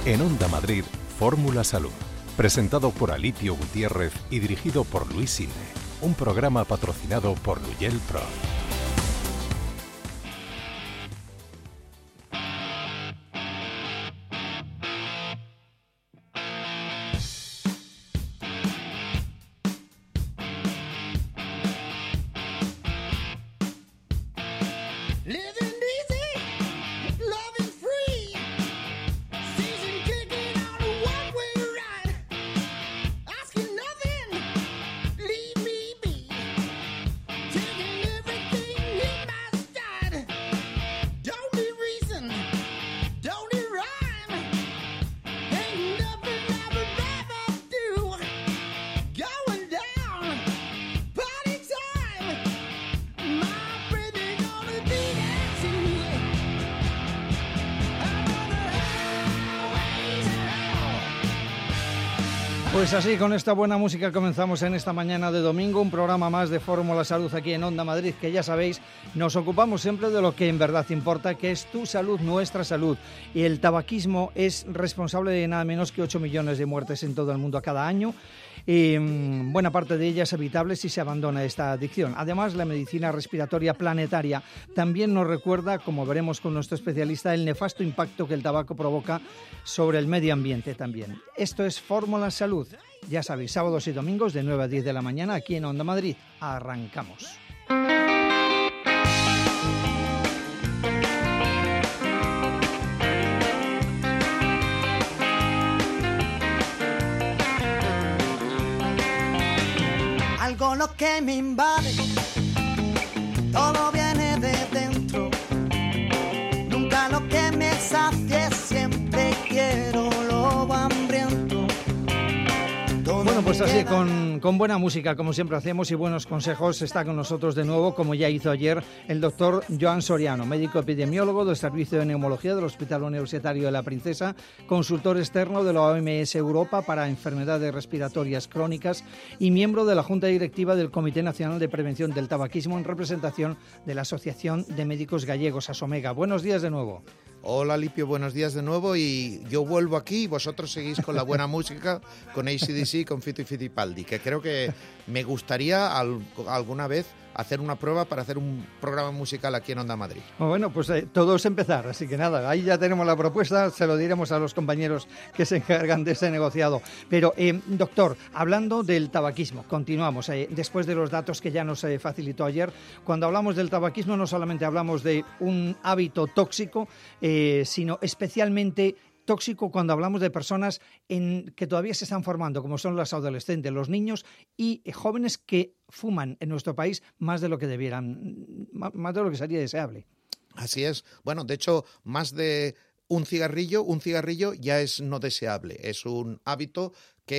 En Onda Madrid, Fórmula Salud. Presentado por Alipio Gutiérrez y dirigido por Luis Sine. Un programa patrocinado por Luyel Pro. Pues así, con esta buena música comenzamos en esta mañana de domingo un programa más de Fórmula Salud aquí en Onda Madrid, que ya sabéis, nos ocupamos siempre de lo que en verdad importa, que es tu salud, nuestra salud. Y el tabaquismo es responsable de nada menos que 8 millones de muertes en todo el mundo cada año. Y buena parte de ellas evitables si se abandona esta adicción. Además, la medicina respiratoria planetaria también nos recuerda, como veremos con nuestro especialista, el nefasto impacto que el tabaco provoca sobre el medio ambiente también. Esto es Fórmula Salud. Ya sabéis, sábados y domingos de 9 a 10 de la mañana aquí en Onda Madrid. Arrancamos. Algo lo que me invade, todo viene de dentro. Nunca lo que me sacie, siempre quiero lo hambriento. Bueno, pues así, con buena música, como siempre hacemos, y buenos consejos, está con nosotros de nuevo, como ya hizo ayer, el doctor Joan Soriano, médico epidemiólogo del Servicio de Neumología del Hospital Universitario de la Princesa, consultor externo de la OMS Europa para enfermedades respiratorias crónicas y miembro de la Junta Directiva del Comité Nacional de Prevención del Tabaquismo en representación de la Asociación de Médicos Gallegos, ASOMEGA. Buenos días de nuevo. Hola Lipio, buenos días de nuevo, y yo vuelvo aquí y vosotros seguís con la buena música, con AC/DC, con Fito y Fitipaldi, que creo que me gustaría alguna vez hacer una prueba para hacer un programa musical aquí en Onda Madrid. Bueno, pues todo es empezar, así que nada, ahí ya tenemos la propuesta, se lo diremos a los compañeros que se encargan de ese negociado. Pero, doctor, hablando del tabaquismo, continuamos, después de los datos que ya nos facilitó ayer. Cuando hablamos del tabaquismo no solamente hablamos de un hábito tóxico, sino especialmente tóxico cuando hablamos de personas que todavía se están formando, como son los adolescentes, los niños y jóvenes que fuman en nuestro país más de lo que debieran, más de lo que sería deseable. Así es. Bueno, de hecho, más de un cigarrillo ya es no deseable. Es un hábito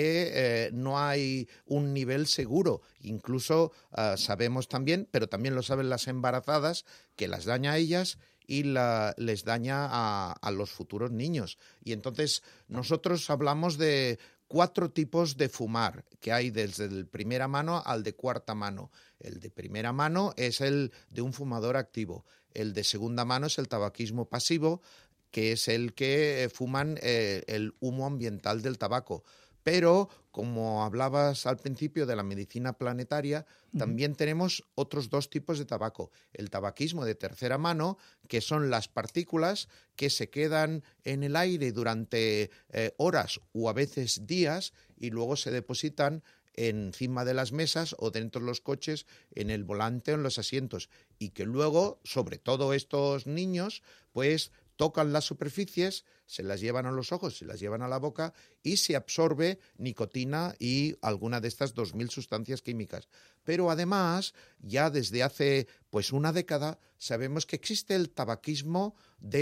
que no hay un nivel seguro. Incluso sabemos también, pero también lo saben las embarazadas, que las daña a ellas y les daña a los futuros niños. Y entonces nosotros hablamos de 4 tipos de fumar, que hay desde el primera mano al de cuarta mano. El de primera mano es el de un fumador activo. El de segunda mano es el tabaquismo pasivo, que es el que fuman el humo ambiental del tabaco. Pero, como hablabas al principio de la medicina planetaria, también tenemos otros 2 tipos de tabaco. El tabaquismo de tercera mano, que son las partículas que se quedan en el aire durante horas o a veces días y luego se depositan encima de las mesas o dentro de los coches, en el volante o en los asientos, y que luego, sobre todo estos niños, pues tocan las superficies, se las llevan a los ojos, se las llevan a la boca y se absorbe nicotina y alguna de estas 2000 sustancias químicas. Pero además, ya desde hace pues una década, sabemos que existe el tabaquismo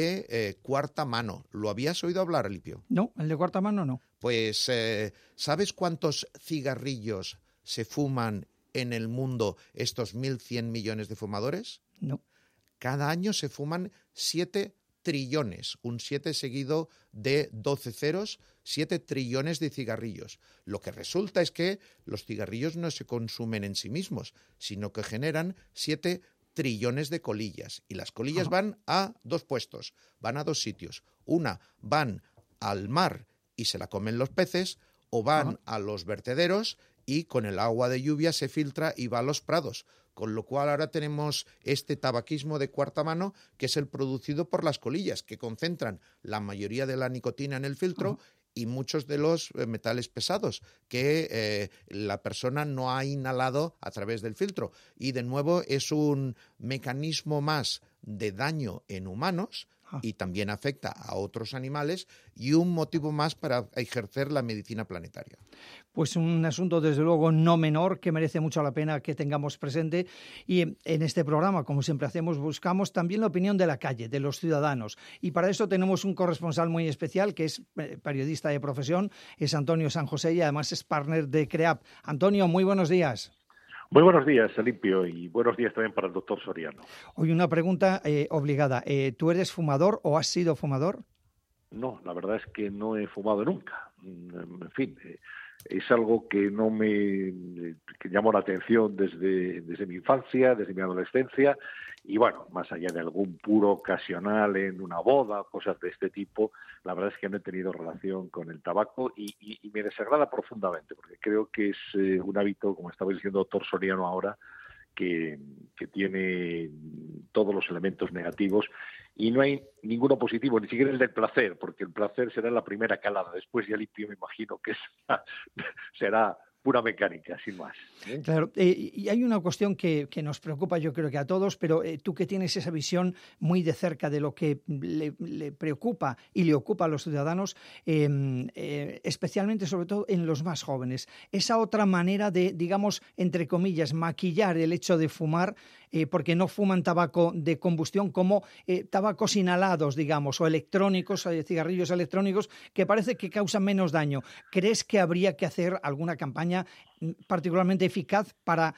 de cuarta mano. ¿Lo habías oído hablar, Alipio? No, el de cuarta mano no. Pues, ¿sabes cuántos cigarrillos se fuman en el mundo estos 1.100 millones de fumadores? No. Cada año se fuman 7 trillones, un 7 seguido de 12 ceros, 7 trillones de cigarrillos. Lo que resulta es que los cigarrillos no se consumen en sí mismos, sino que generan 7 trillones de colillas. Y las colillas van a 2 puestos, van a 2 sitios. Una van al mar y se la comen los peces, o van a los vertederos y con el agua de lluvia se filtra y va a los prados. Con lo cual ahora tenemos este tabaquismo de cuarta mano, que es el producido por las colillas, que concentran la mayoría de la nicotina en el filtro y muchos de los metales pesados que la persona no ha inhalado a través del filtro. Y de nuevo es un mecanismo más de daño en humanos y también afecta a otros animales y un motivo más para ejercer la medicina planetaria. Pues un asunto desde luego no menor que merece mucho la pena que tengamos presente, y en este programa, como siempre hacemos, buscamos también la opinión de la calle, de los ciudadanos, y para eso tenemos un corresponsal muy especial que es periodista de profesión, es Antonio San José y además es partner de CREAP. Antonio, muy buenos días. Muy buenos días, Olimpio, y buenos días también para el doctor Soriano. Hoy una pregunta obligada. ¿Tú eres fumador o has sido fumador? No, la verdad es que no he fumado nunca. En fin, es algo que no que llamó la atención desde mi infancia, desde mi adolescencia, y bueno, más allá de algún puro ocasional en una boda, cosas de este tipo, la verdad es que no he tenido relación con el tabaco y me desagrada profundamente, porque creo que es un hábito, como estaba diciendo el doctor Soriano ahora, que tiene todos los elementos negativos y no hay ninguno positivo, ni siquiera el del placer, porque el placer será la primera calada. Después ya limpio, me imagino que será pura mecánica, sin más. Claro, y hay una cuestión que nos preocupa, yo creo que a todos, pero tú que tienes esa visión muy de cerca de lo que le preocupa y le ocupa a los ciudadanos, especialmente, sobre todo, en los más jóvenes. Esa otra manera de, digamos, entre comillas, maquillar el hecho de fumar, porque no fuman tabaco de combustión, como tabacos inhalados, digamos, o electrónicos, cigarrillos electrónicos, que parece que causan menos daño. ¿Crees que habría que hacer alguna campaña particularmente eficaz para,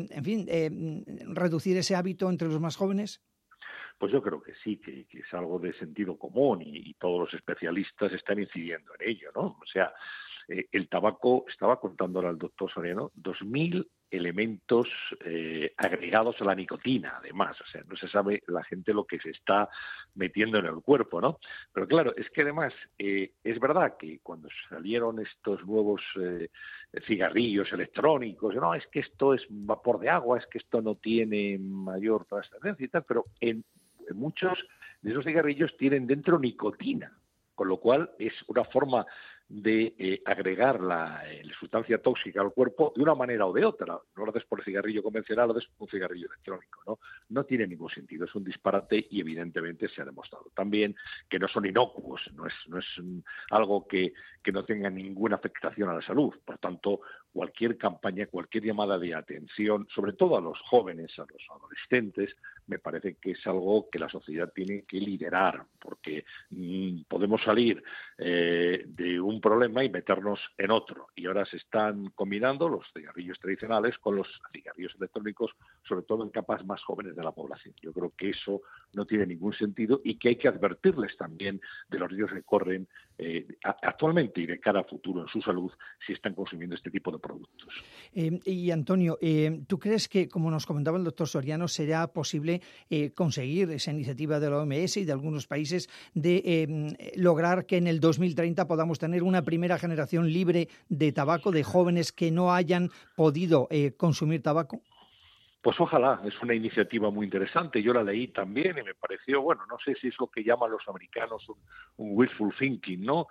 reducir ese hábito entre los más jóvenes? Pues yo creo que sí, que es algo de sentido común y todos los especialistas están incidiendo en ello, ¿no? O sea, el tabaco, estaba contando ahora el doctor Soriano, 2.000 elementos agregados a la nicotina, además. O sea, no se sabe la gente lo que se está metiendo en el cuerpo, ¿no? Pero claro, es que además es verdad que cuando salieron estos nuevos cigarrillos electrónicos, no, es que esto es vapor de agua, es que esto no tiene mayor trascendencia y tal, pero en muchos de esos cigarrillos tienen dentro nicotina, con lo cual es una forma de agregar la sustancia tóxica al cuerpo de una manera o de otra. No lo haces por el cigarrillo convencional, lo haces por un cigarrillo electrónico, ¿no? No tiene ningún sentido, es un disparate y evidentemente se ha demostrado también que no son inocuos, no es algo que no tenga ninguna afectación a la salud. Por tanto, cualquier campaña, cualquier llamada de atención, sobre todo a los jóvenes, a los adolescentes, me parece que es algo que la sociedad tiene que liderar, porque podemos salir de un problema y meternos en otro. Y ahora se están combinando los cigarrillos tradicionales con los cigarrillos electrónicos, sobre todo en capas más jóvenes de la población. Yo creo que eso no tiene ningún sentido y que hay que advertirles también de los riesgos que corren actualmente y de cara a futuro en su salud si están consumiendo este tipo de productos. Y Antonio, ¿tú crees que, como nos comentaba el doctor Soriano, será posible conseguir esa iniciativa de la OMS y de algunos países de lograr que en el 2030 podamos tener una primera generación libre de tabaco, de jóvenes que no hayan podido consumir tabaco? Pues ojalá, es una iniciativa muy interesante. Yo la leí también y me pareció, bueno, no sé si es lo que llaman los americanos un wishful thinking, ¿no?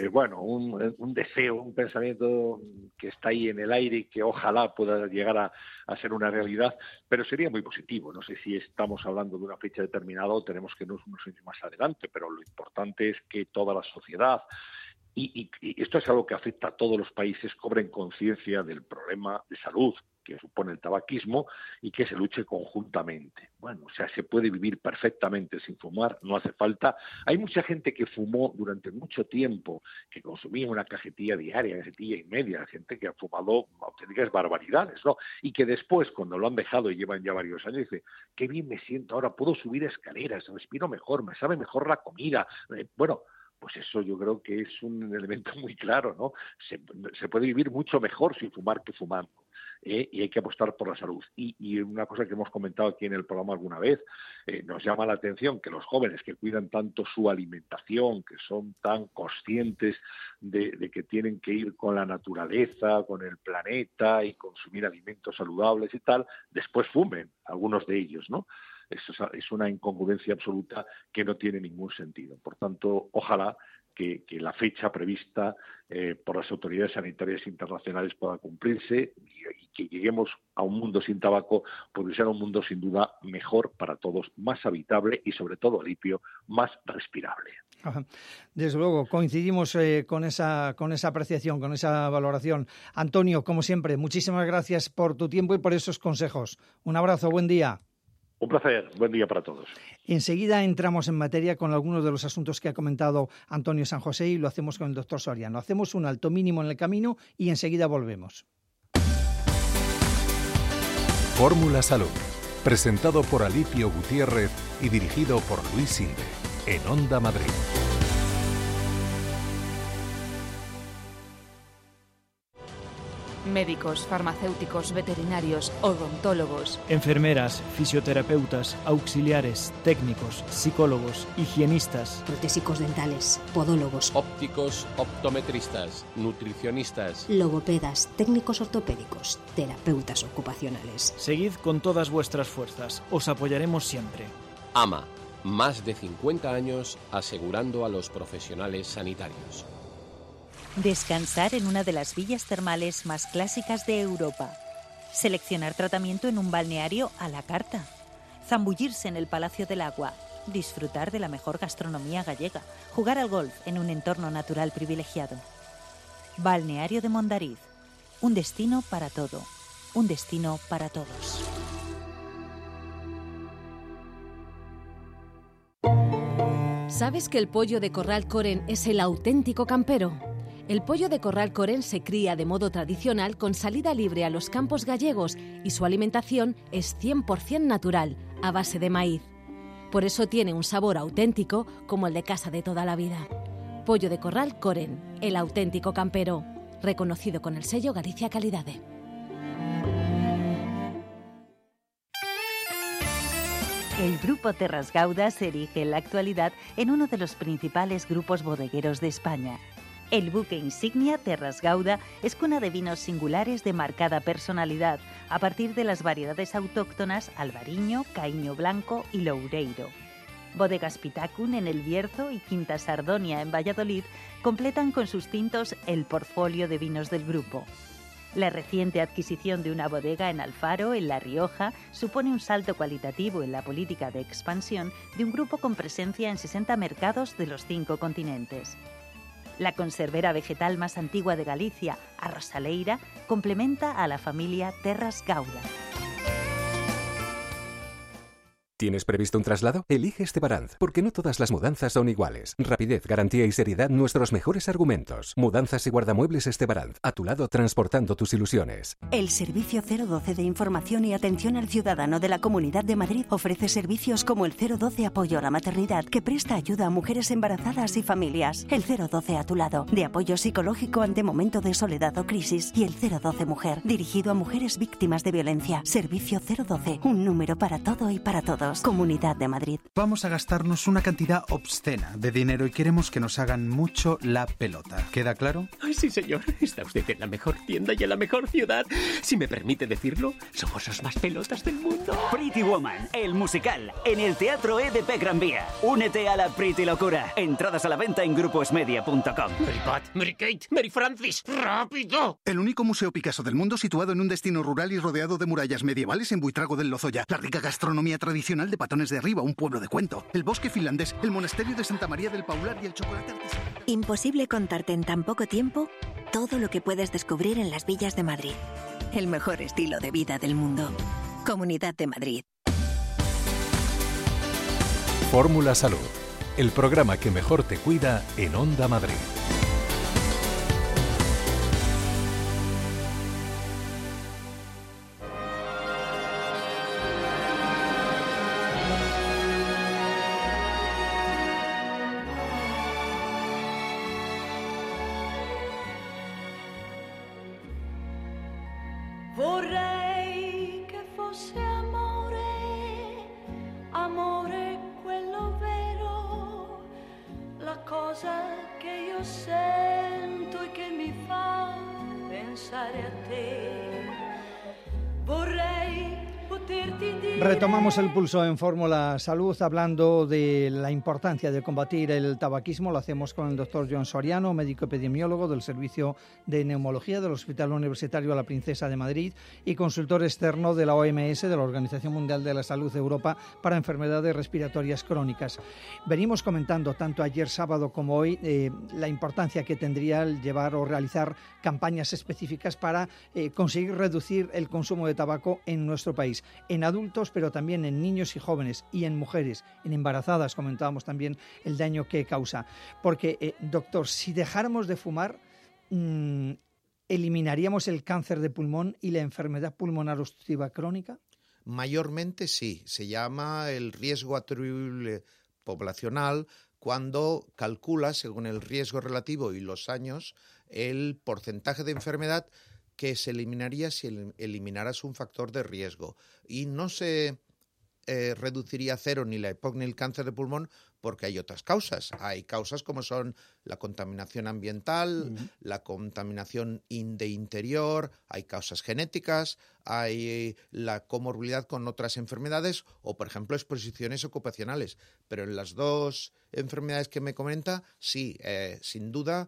Un deseo, un pensamiento que está ahí en el aire y que ojalá pueda llegar a ser una realidad, pero sería muy positivo. No sé si estamos hablando de una fecha determinada o tenemos que irnos unos años más adelante, pero lo importante es que toda la sociedad, y esto es algo que afecta a todos los países, cobren conciencia del problema de salud que supone el tabaquismo y que se luche conjuntamente. Bueno, o sea, se puede vivir perfectamente sin fumar, no hace falta. Hay mucha gente que fumó durante mucho tiempo, que consumía una cajetilla diaria, cajetilla y media, gente que ha fumado auténticas barbaridades, ¿no? Y que después, cuando lo han dejado y llevan ya varios años, dice, qué bien me siento ahora, puedo subir escaleras, respiro mejor, me sabe mejor la comida. Pues eso yo creo que es un elemento muy claro, ¿no? Se puede vivir mucho mejor sin fumar que fumando. y hay que apostar por la salud. Y una cosa que hemos comentado aquí en el programa alguna vez, nos llama la atención que los jóvenes que cuidan tanto su alimentación, que son tan conscientes de que tienen que ir con la naturaleza, con el planeta y consumir alimentos saludables y tal, después fumen, algunos de ellos, ¿no? Eso es una incongruencia absoluta que no tiene ningún sentido. Por tanto, ojalá que la fecha prevista por las autoridades sanitarias internacionales pueda cumplirse y que lleguemos a un mundo sin tabaco, porque será un mundo sin duda mejor para todos, más habitable y sobre todo, Alipio, más respirable. Ajá. Desde luego, coincidimos con esa apreciación, con esa valoración. Antonio, como siempre, muchísimas gracias por tu tiempo y por esos consejos. Un abrazo, buen día. Un placer, buen día para todos. Enseguida entramos en materia con algunos de los asuntos que ha comentado Antonio San José y lo hacemos con el doctor Soriano. Hacemos un alto mínimo en el camino y enseguida volvemos. Fórmula Salud, presentado por Alipio Gutiérrez y dirigido por Luis Sinde, en Onda Madrid. Médicos, farmacéuticos, veterinarios, odontólogos, enfermeras, fisioterapeutas, auxiliares, técnicos, psicólogos, higienistas, protésicos dentales, podólogos, ópticos, optometristas, nutricionistas, logopedas, técnicos ortopédicos, terapeutas ocupacionales. Seguid con todas vuestras fuerzas, os apoyaremos siempre. AMA, más de 50 años asegurando a los profesionales sanitarios. Descansar en una de las villas termales más clásicas de Europa. Seleccionar tratamiento en un balneario a la carta. Zambullirse en el Palacio del Agua. Disfrutar de la mejor gastronomía gallega. Jugar al golf en un entorno natural privilegiado. Balneario de Mondariz. Un destino para todo. Un destino para todos. ¿Sabes que el pollo de Corral Coren es el auténtico campero? El pollo de Corral Coren se cría de modo tradicional con salida libre a los campos gallegos y su alimentación es 100% natural, a base de maíz. Por eso tiene un sabor auténtico como el de casa de toda la vida. Pollo de Corral Coren, el auténtico campero, reconocido con el sello Galicia Calidade. El Grupo Terras Gauda se erige en la actualidad en uno de los principales grupos bodegueros de España. El buque insignia Terras Gauda es cuna de vinos singulares de marcada personalidad, a partir de las variedades autóctonas Albariño, Caíño Blanco y Loureiro. Bodegas Pitacun en El Bierzo y Quinta Sardonia en Valladolid completan con sus tintos el portfolio de vinos del grupo. La reciente adquisición de una bodega en Alfaro, en La Rioja, supone un salto cualitativo en la política de expansión de un grupo con presencia en 60 mercados de los 5 continentes. La conservera vegetal más antigua de Galicia, a Rosaleira, complementa a la familia Terras Gauda. ¿Tienes previsto un traslado? Elige Estebaranz, porque no todas las mudanzas son iguales. Rapidez, garantía y seriedad, nuestros mejores argumentos. Mudanzas y guardamuebles Estebaranz, a tu lado transportando tus ilusiones. El Servicio 012 de Información y Atención al Ciudadano de la Comunidad de Madrid ofrece servicios como el 012 Apoyo a la Maternidad, que presta ayuda a mujeres embarazadas y familias. El 012 a tu lado, de apoyo psicológico ante momento de soledad o crisis. Y el 012 Mujer, dirigido a mujeres víctimas de violencia. Servicio 012, un número para todo y para todos. Comunidad de Madrid. Vamos a gastarnos una cantidad obscena de dinero y queremos que nos hagan mucho la pelota. ¿Queda claro? Ay, sí, señor. Está usted en la mejor tienda y en la mejor ciudad. Si me permite decirlo, somos los más pelotas del mundo. Pretty Woman, el musical, en el Teatro EDP Gran Vía. Únete a la Pretty locura. Entradas a la venta en gruposmedia.com. Mary Pat, Mary Kate, Mary Francis, ¡rápido! El único museo Picasso del mundo situado en un destino rural y rodeado de murallas medievales en Buitrago del Lozoya. La rica gastronomía tradicional de Patones de Arriba, un pueblo de cuento. El bosque finlandés, el monasterio de Santa María del Paular y el chocolate artesanal. Imposible contarte en tan poco tiempo todo lo que puedes descubrir en las villas de Madrid. El mejor estilo de vida del mundo. Comunidad de Madrid. Fórmula Salud, el programa que mejor te cuida en Onda Madrid. Vorrei che fosse amore, amore quello vero, la cosa che io sento e che mi fa pensare a te. Vorrei poterti dire... Retomamos el pulso en Fórmula Salud hablando de la importancia de combatir el tabaquismo. Lo hacemos con el doctor Joan Soriano, médico epidemiólogo del Servicio de Neumología del Hospital Universitario La Princesa de Madrid y consultor externo de la OMS, de la Organización Mundial de la Salud de Europa, para enfermedades respiratorias crónicas. Venimos comentando tanto ayer sábado como hoy la importancia que tendría el llevar o realizar campañas específicas para conseguir reducir el consumo de tabaco en nuestro país, en adultos, pero también en niños y jóvenes, y en mujeres, en embarazadas. Comentábamos también el daño que causa. Porque, doctor, si dejáramos de fumar, ¿eliminaríamos el cáncer de pulmón y la enfermedad pulmonar obstructiva crónica? Mayormente sí. Se llama el riesgo atribuible poblacional, cuando calcula, según el riesgo relativo y los años, el porcentaje de enfermedad que se eliminaría si eliminaras un factor de riesgo. Y no se reduciría a cero ni la EPOC ni el cáncer de pulmón, porque hay otras causas. Hay causas como son la contaminación ambiental, la contaminación de interior, hay causas genéticas, hay la comorbilidad con otras enfermedades o, por ejemplo, exposiciones ocupacionales. Pero en las dos enfermedades que me comenta, sí, sin duda,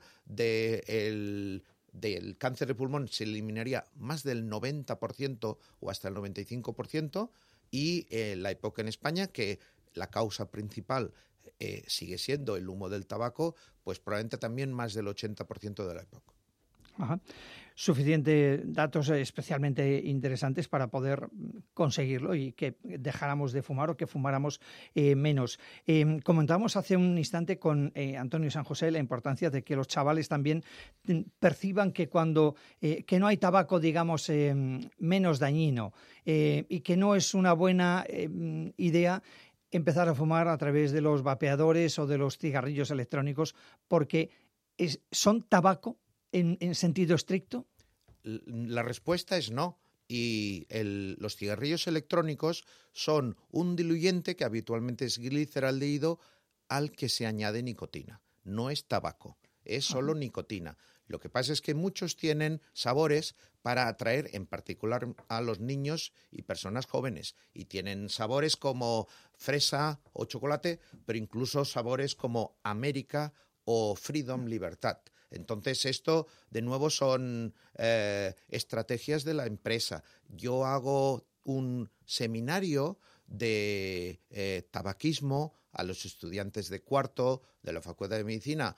del cáncer de pulmón se eliminaría más del 90% o hasta el 95%, y la EPOC en España, que la causa principal sigue siendo el humo del tabaco, pues probablemente también más del 80% de la EPOC. Ajá. Suficientes datos especialmente interesantes para poder conseguirlo y que dejáramos de fumar o que fumáramos menos. Comentábamos hace un instante con Antonio San José la importancia de que los chavales también perciban que cuando que no hay tabaco, digamos, menos dañino y que no es una buena idea empezar a fumar a través de los vapeadores o de los cigarrillos electrónicos, porque son tabaco en sentido estricto. La respuesta es no. Y los cigarrillos electrónicos son un diluyente que habitualmente es gliceraldehído al que se añade nicotina. No es tabaco, es solo nicotina. Lo que pasa es que muchos tienen sabores para atraer en particular a los niños y personas jóvenes. Y tienen sabores como fresa o chocolate, pero incluso sabores como América o Freedom, Libertad. Entonces esto, de nuevo, son estrategias de la empresa. Yo hago un seminario de tabaquismo a los estudiantes de cuarto de la Facultad de Medicina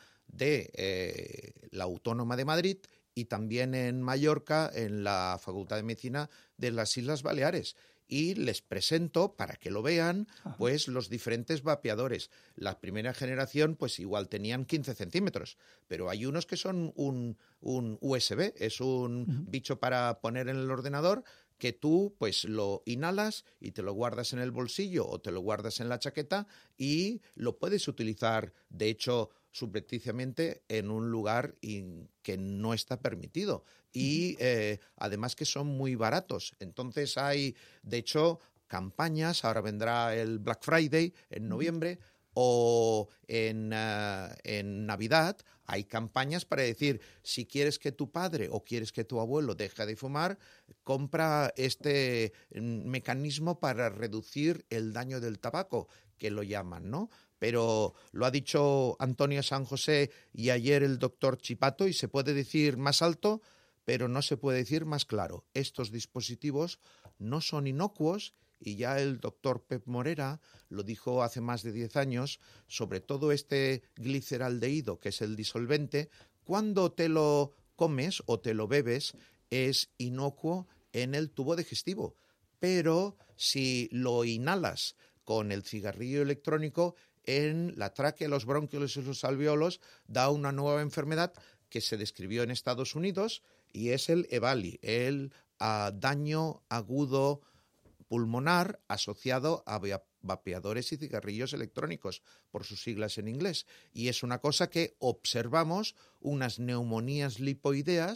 de la Autónoma de Madrid y también en Mallorca, en la Facultad de Medicina de las Islas Baleares. Y les presento, para que lo vean, pues los diferentes vapeadores. La primera generación, pues igual tenían 15 centímetros, pero hay unos que son un USB, es un bicho para poner en el ordenador, que tú pues lo inhalas y te lo guardas en el bolsillo o te lo guardas en la chaqueta y lo puedes utilizar, de hecho, subrepticiamente en un lugar que no está permitido. Y además que son muy baratos. Entonces hay, de hecho, campañas. Ahora vendrá el Black Friday en noviembre o en Navidad. Hay campañas para decir, si quieres que tu padre o quieres que tu abuelo deje de fumar, compra este mecanismo para reducir el daño del tabaco, que lo llaman, ¿no? Pero lo ha dicho Antonio San José y ayer el doctor Chipato, y se puede decir más alto, pero no se puede decir más claro. Estos dispositivos no son inocuos, y ya el doctor Pep Morera lo dijo hace más de 10 años, sobre todo este gliceraldehído, que es el disolvente, cuando te lo comes o te lo bebes, es inocuo en el tubo digestivo. Pero si lo inhalas con el cigarrillo electrónico, en la tráquea, los bronquiolos y los alveolos, da una nueva enfermedad que se describió en Estados Unidos y es el EVALI, el daño agudo pulmonar asociado a vapeadores y cigarrillos electrónicos, por sus siglas en inglés. Y es una cosa que observamos, unas neumonías lipoideas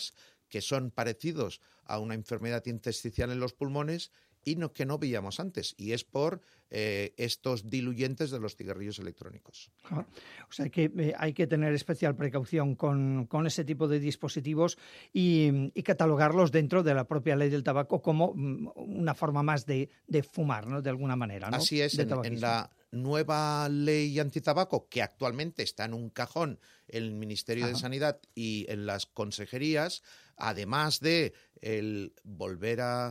que son parecidos a una enfermedad intersticial en los pulmones y que no veíamos antes, y es por estos diluyentes de los cigarrillos electrónicos. O sea que hay que tener especial precaución con ese tipo de dispositivos y catalogarlos dentro de la propia ley del tabaco como una forma más de fumar, ¿no? De alguna manera, ¿no? Así es, en la nueva ley antitabaco, que actualmente está en un cajón en el Ministerio de Sanidad y en las consejerías, además de el volver a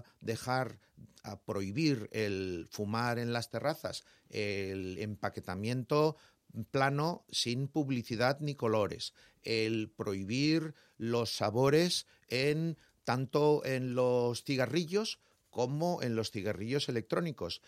prohibir el fumar en las terrazas, el empaquetamiento plano sin publicidad ni colores, el prohibir los sabores tanto en los cigarrillos como en los cigarrillos electrónicos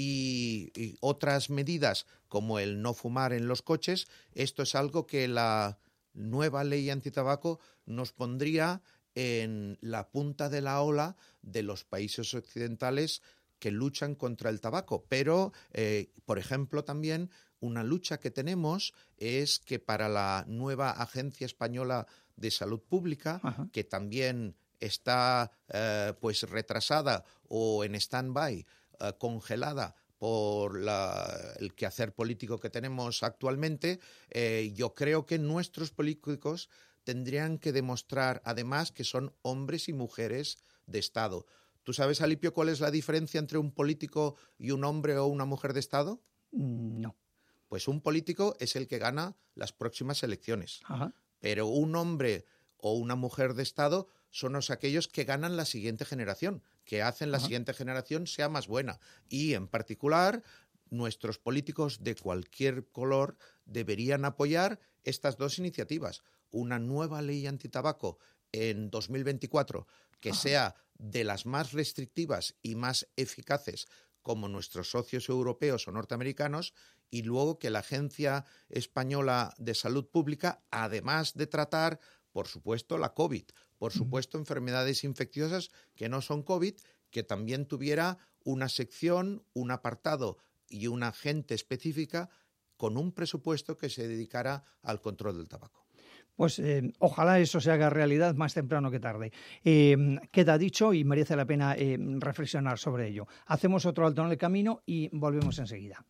y otras medidas como el no fumar en los coches. Esto es algo que la nueva ley antitabaco nos pondría en la punta de la ola de los países occidentales que luchan contra el tabaco. Pero, por ejemplo, también una lucha que tenemos es que para la nueva Agencia Española de Salud Pública, que también está pues retrasada o en stand-by, congelada por el quehacer político que tenemos actualmente, yo creo que nuestros políticos tendrían que demostrar además que son hombres y mujeres de Estado. ¿Tú sabes, Alipio, cuál es la diferencia entre un político y un hombre o una mujer de Estado? No. Pues un político es el que gana las próximas elecciones. Pero un hombre o una mujer de Estado son aquellos que ganan la siguiente generación, que hacen la siguiente generación sea más buena. Y, en particular, nuestros políticos de cualquier color deberían apoyar estas dos iniciativas. Una nueva ley antitabaco en 2024 que sea de las más restrictivas y más eficaces como nuestros socios europeos o norteamericanos, y luego que la Agencia Española de Salud Pública, además de tratar, por supuesto, la COVID, por supuesto, enfermedades infecciosas que no son COVID, que también tuviera una sección, un apartado y una agente específica con un presupuesto que se dedicara al control del tabaco. Pues ojalá eso se haga realidad más temprano que tarde. Queda dicho y merece la pena reflexionar sobre ello. Hacemos otro alto en el camino y volvemos enseguida.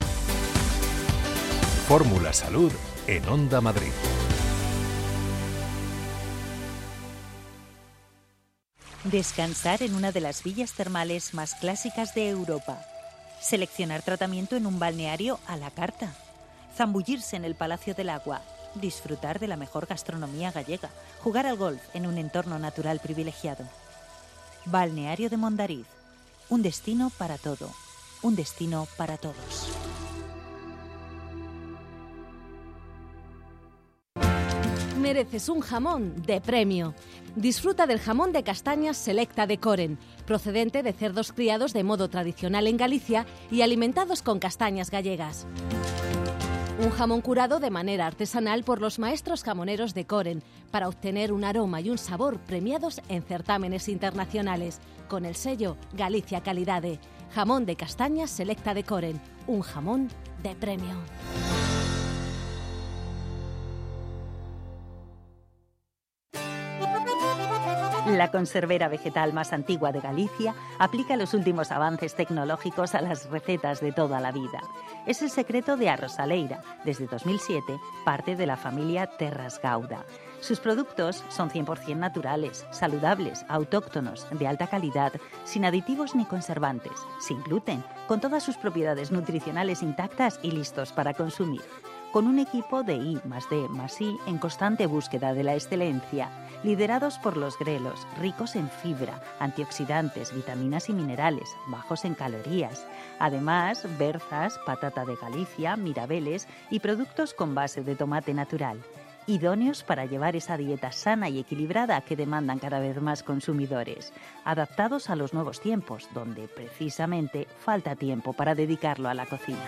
Fórmula Salud en Onda Madrid. Descansar en una de las villas termales más clásicas de Europa. Seleccionar tratamiento en un balneario a la carta. Zambullirse en el Palacio del Agua. Disfrutar de la mejor gastronomía gallega. Jugar al golf en un entorno natural privilegiado. Balneario de Mondariz. Un destino para todo. Un destino para todos. Mereces un jamón de premio. Disfruta del jamón de castañas Selecta de Coren, procedente de cerdos criados de modo tradicional en Galicia y alimentados con castañas gallegas. Un jamón curado de manera artesanal por los maestros jamoneros de Coren para obtener un aroma y un sabor premiados en certámenes internacionales, con el sello Galicia Calidade. Jamón de castañas Selecta de Coren, un jamón de premio. La conservera vegetal más antigua de Galicia aplica los últimos avances tecnológicos a las recetas de toda la vida. Es el secreto de Arrosaleira, desde 2007, parte de la familia Terras Gauda. Sus productos son 100% naturales, saludables, autóctonos, de alta calidad, sin aditivos ni conservantes, sin gluten, con todas sus propiedades nutricionales intactas y listos para consumir. Con un equipo de I+D+I en constante búsqueda de la excelencia, liderados por los grelos, ricos en fibra, antioxidantes, vitaminas y minerales, bajos en calorías. Además, berzas, patata de Galicia, mirabeles y productos con base de tomate natural. Idóneos para llevar esa dieta sana y equilibrada que demandan cada vez más consumidores. Adaptados a los nuevos tiempos, donde precisamente falta tiempo para dedicarlo a la cocina.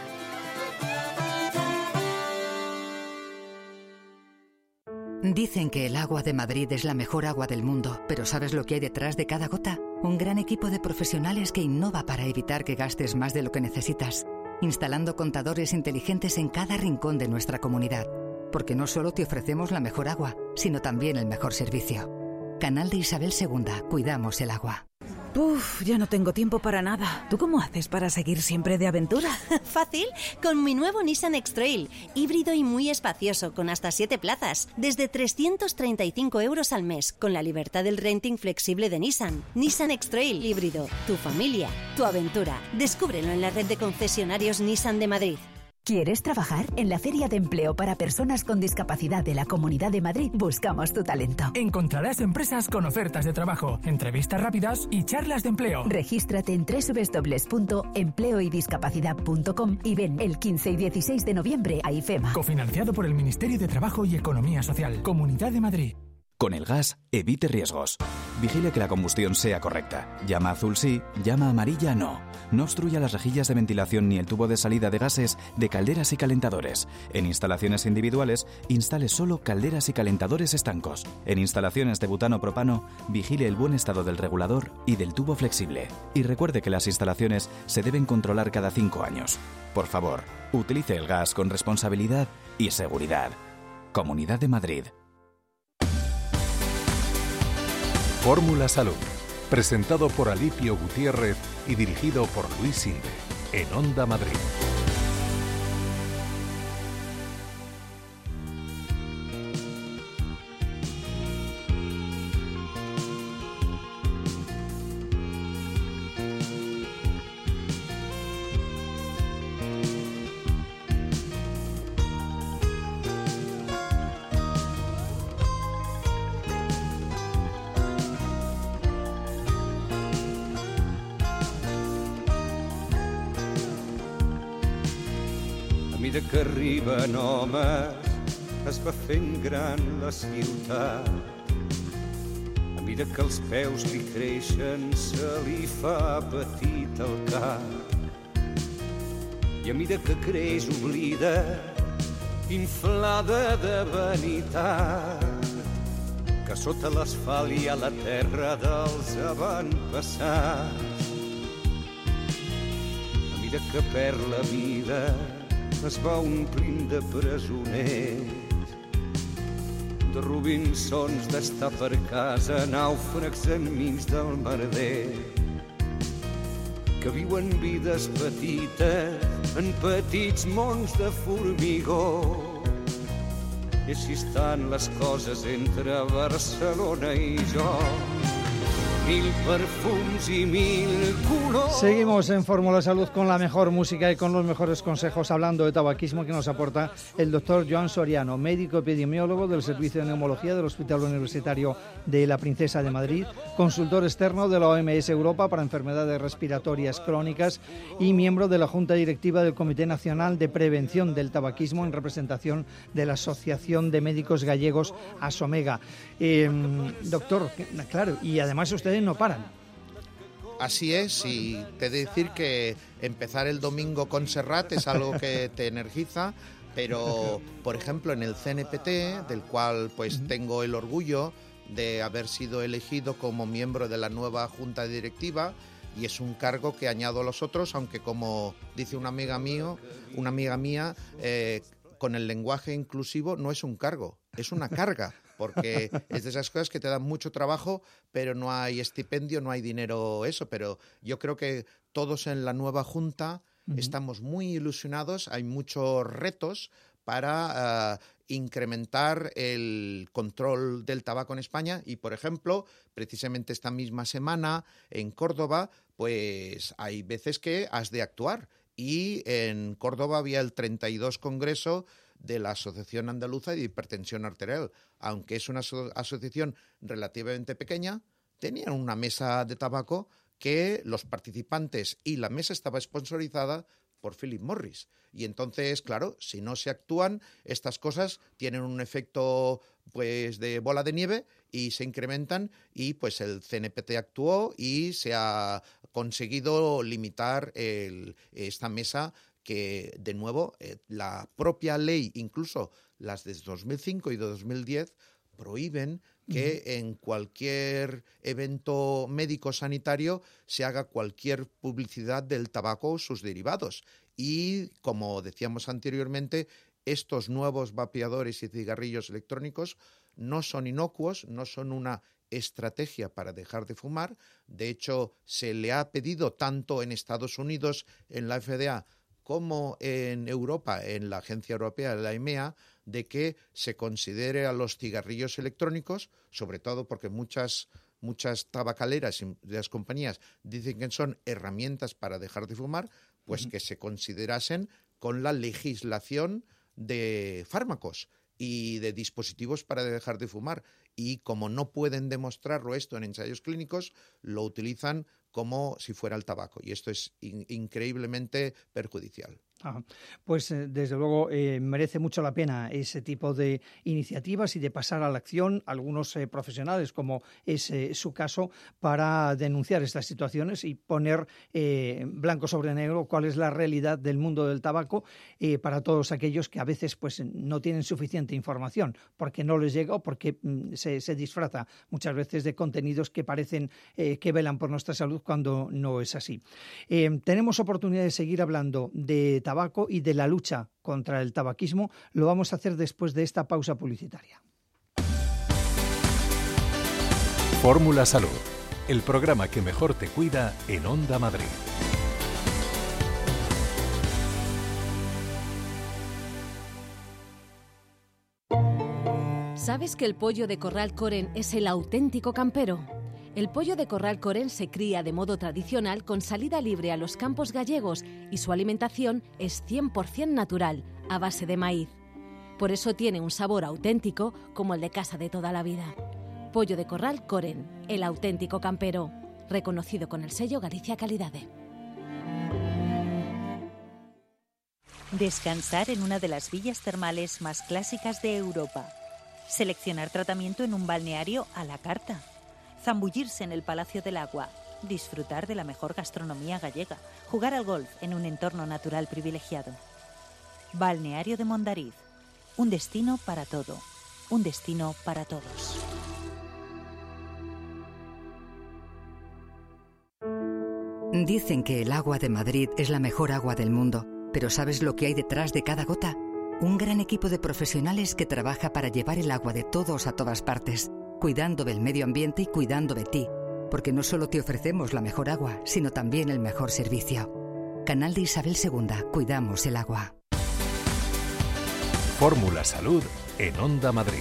Dicen que el agua de Madrid es la mejor agua del mundo, pero ¿sabes lo que hay detrás de cada gota? Un gran equipo de profesionales que innova para evitar que gastes más de lo que necesitas, instalando contadores inteligentes en cada rincón de nuestra comunidad, porque no solo te ofrecemos la mejor agua, sino también el mejor servicio. Canal de Isabel II. Cuidamos el agua. Uf, ya no tengo tiempo para nada. ¿Tú cómo haces para seguir siempre de aventura? Fácil, con mi nuevo Nissan X-Trail, híbrido y muy espacioso, con hasta 7 plazas, desde 335 € al mes, con la libertad del renting flexible de Nissan. Nissan X-Trail híbrido, tu familia, tu aventura. Descúbrelo en la red de concesionarios Nissan de Madrid. ¿Quieres trabajar? En la Feria de Empleo para Personas con Discapacidad de la Comunidad de Madrid buscamos tu talento. Encontrarás empresas con ofertas de trabajo, entrevistas rápidas y charlas de empleo. Regístrate en www.empleoydiscapacidad.com y ven el 15 y 16 de noviembre a IFEMA. Cofinanciado por el Ministerio de Trabajo y Economía Social, Comunidad de Madrid. Con el gas, evite riesgos. Vigile que la combustión sea correcta. Llama azul sí, llama amarilla no. No obstruya las rejillas de ventilación ni el tubo de salida de gases de calderas y calentadores. En instalaciones individuales, instale solo calderas y calentadores estancos. En instalaciones de butano-propano, vigile el buen estado del regulador y del tubo flexible. Y recuerde que las instalaciones se deben controlar cada 5 años. Por favor, utilice el gas con responsabilidad y seguridad. Comunidad de Madrid. Fórmula Salud, presentado por Alipio Gutiérrez y dirigido por Luis Inde, en Onda Madrid. Que arriben homes es va fent gran la ciutat. A mesura que els peus li creixen se li fa petit el cap. I a mesura que creix oblida, inflada de vanitat, que sota l'asfalt hi ha la terra dels avantpassats. A mesura que perd la vida es va omplint de presoners, de Robinsons d'estar per casa, nàufrags enmig del merder, que viuen vides petites en petits mons de formigó. I així estan les coses entre Barcelona i jo. 1000 perfums y 1000 colores. Seguimos en Fórmula Salud con la mejor música y con los mejores consejos, hablando de tabaquismo, que nos aporta el doctor Joan Soriano, médico epidemiólogo del Servicio de Neumología del Hospital Universitario de la Princesa de Madrid, consultor externo de la OMS Europa para enfermedades respiratorias crónicas y miembro de la Junta Directiva del Comité Nacional de Prevención del Tabaquismo en representación de la Asociación de Médicos Gallegos, ASOMEGA. Doctor, claro, y además ustedes no paran. Así es, y te he de decir que empezar el domingo con Serrat es algo que te energiza, pero, por ejemplo, en el CNPT, del cual pues tengo el orgullo de haber sido elegido como miembro de la nueva Junta Directiva, y es un cargo que añado a los otros, aunque como dice una amiga mía, con el lenguaje inclusivo no es un cargo, es una carga. Porque es de esas cosas que te dan mucho trabajo, pero no hay estipendio, no hay dinero, eso. Pero yo creo que todos en la nueva Junta estamos muy ilusionados, hay muchos retos para incrementar el control del tabaco en España. Y, por ejemplo, precisamente esta misma semana en Córdoba, pues hay veces que has de actuar. Y en Córdoba había el 32 Congreso de la Asociación Andaluza de Hipertensión Arterial. Aunque es una asociación relativamente pequeña, tenían una mesa de tabaco que los participantes, y la mesa estaba sponsorizada por Philip Morris. Y entonces, claro, si no se actúan, estas cosas tienen un efecto pues de bola de nieve y se incrementan, y pues el CNPT actuó y se ha conseguido limitar esta mesa que, de nuevo, la propia ley, incluso las de 2005 y de 2010, prohíben que en cualquier evento médico-sanitario se haga cualquier publicidad del tabaco o sus derivados. Y, como decíamos anteriormente, estos nuevos vapeadores y cigarrillos electrónicos no son inocuos, no son una estrategia para dejar de fumar. De hecho, se le ha pedido tanto en Estados Unidos, en la FDA, como en Europa, en la Agencia Europea, la EMEA, de que se considere a los cigarrillos electrónicos, sobre todo porque muchas tabacaleras y las compañías dicen que son herramientas para dejar de fumar, pues que se considerasen con la legislación de fármacos y de dispositivos para dejar de fumar. Y como no pueden demostrarlo esto en ensayos clínicos, lo utilizan como si fuera el tabaco. Y esto es increíblemente perjudicial. Pues desde luego merece mucho la pena ese tipo de iniciativas y de pasar a la acción algunos profesionales, como es su caso, para denunciar estas situaciones y poner blanco sobre negro cuál es la realidad del mundo del tabaco para todos aquellos que a veces pues no tienen suficiente información porque no les llega o porque se disfraza muchas veces de contenidos que parecen que velan por nuestra salud cuando no es así. Tenemos oportunidad de seguir hablando de tabaco y de la lucha contra el tabaquismo. Lo vamos a hacer después de esta pausa publicitaria. Fórmula Salud, el programa que mejor te cuida en Onda Madrid. ¿Sabes que el pollo de corral Coren es el auténtico campero? El pollo de corral Coren se cría de modo tradicional con salida libre a los campos gallegos y su alimentación es 100% natural, a base de maíz. Por eso tiene un sabor auténtico como el de casa de toda la vida. Pollo de corral Coren, el auténtico campero, reconocido con el sello Galicia Calidade. Descansar en una de las villas termales más clásicas de Europa. Seleccionar tratamiento en un balneario a la carta. Zambullirse en el Palacio del Agua, disfrutar de la mejor gastronomía gallega, jugar al golf en un entorno natural privilegiado. Balneario de Mondariz, un destino para todo, un destino para todos. Dicen que el agua de Madrid es la mejor agua del mundo, pero ¿sabes lo que hay detrás de cada gota? Un gran equipo de profesionales que trabaja para llevar el agua de todos a todas partes, cuidando del medio ambiente y cuidando de ti, porque no solo te ofrecemos la mejor agua, sino también el mejor servicio. Canal de Isabel II, cuidamos el agua. Fórmula Salud en Onda Madrid.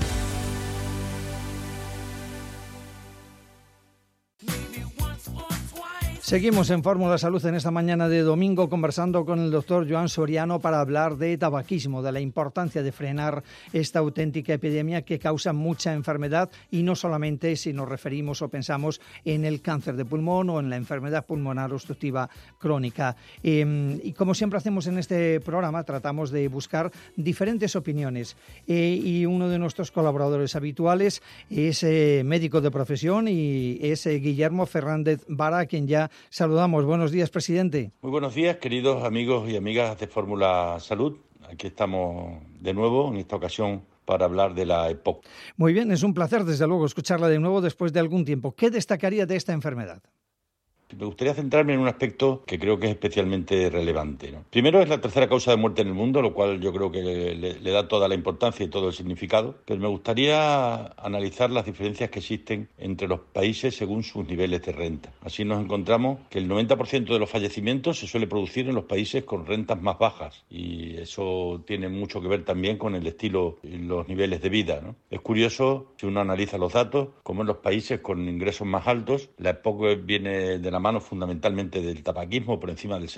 Seguimos en Fórmula Salud en esta mañana de domingo conversando con el doctor Joan Soriano para hablar de tabaquismo, de la importancia de frenar esta auténtica epidemia que causa mucha enfermedad y no solamente si nos referimos o pensamos en el cáncer de pulmón o en la enfermedad pulmonar obstructiva crónica. Y como siempre hacemos en este programa, tratamos de buscar diferentes opiniones y uno de nuestros colaboradores habituales es médico de profesión y es Guillermo Fernández Vara, a quien ya saludamos. Buenos días, presidente. Muy buenos días, queridos amigos y amigas de Fórmula Salud. Aquí estamos de nuevo, en esta ocasión, para hablar de la EPOC. Muy bien, es un placer, desde luego, escucharla de nuevo después de algún tiempo. ¿Qué destacaría de esta enfermedad? Me gustaría centrarme en un aspecto que creo que es especialmente relevante, ¿no? Primero, es la tercera causa de muerte en el mundo, lo cual yo creo que le da toda la importancia y todo el significado. Pero me gustaría analizar las diferencias que existen entre los países según sus niveles de renta. Así nos encontramos que el 90% de los fallecimientos se suele producir en los países con rentas más bajas. Y eso tiene mucho que ver también con el estilo y los niveles de vida, ¿no? Es curioso, si uno analiza los datos, como en los países con ingresos más altos, la EPOC viene de la mano fundamentalmente del tabaquismo por encima del